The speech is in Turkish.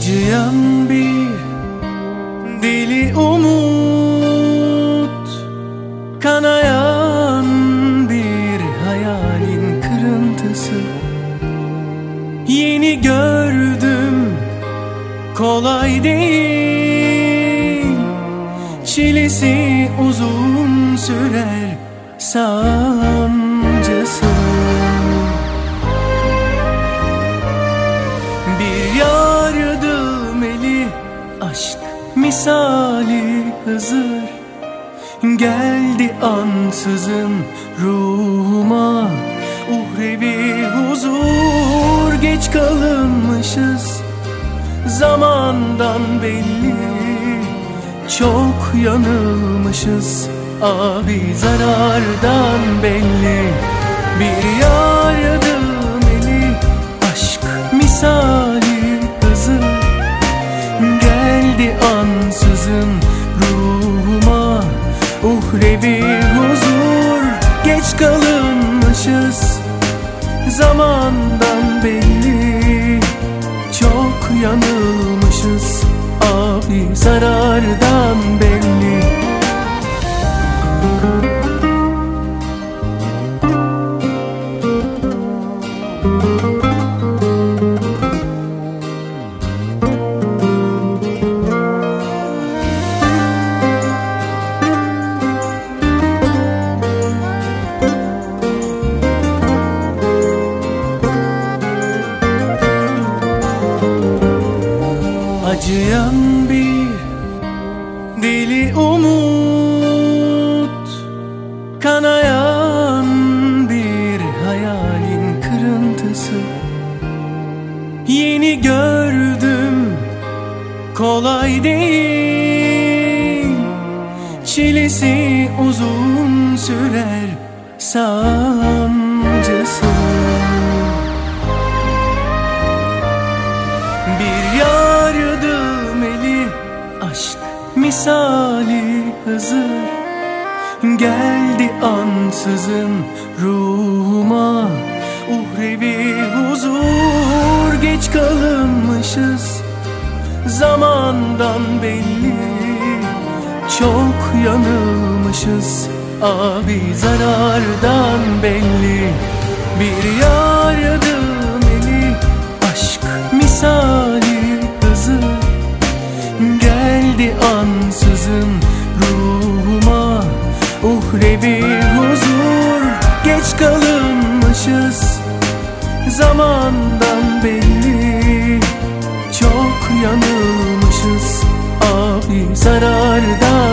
Acıyan bir deli umut, kanayan bir hayalin kırıntısı. Yeni gördüm, kolay değil, çilesi uzun sürer sancısı. Bir yardım eli, aşk misali Hızır, geldi ansızın ruhuma uhrevi huzur. Geç kalınmışız, zamandan belli, çok yanılmışız abi, zarardan belli. Bir yardım eli, aşk misali Hızır, geldi ansızın ruhuma uhrevi huzur. Geç kalınmışız, zamandan belli, çok yanılmışız abi, zarardan belli. Acıyan bir deli umut, kanayan bir hayalin kırıntısı. Yeni gördüm, kolay değil, çilesi uzun sürer sancısı. Bir yardım eli, aşk misali Hızır, geldi ansızın ruhuma uhrevi huzur. Geç kalınmışız, zamandan belli, çok yanılmışız abi, zarardan belli. Bir yardım eli, aşk misali Hızır, geldi ansızın ruhuma uhrevi huzur. Geç kalınmışız, zamandan belli, çok yanılmışız abi, zarardan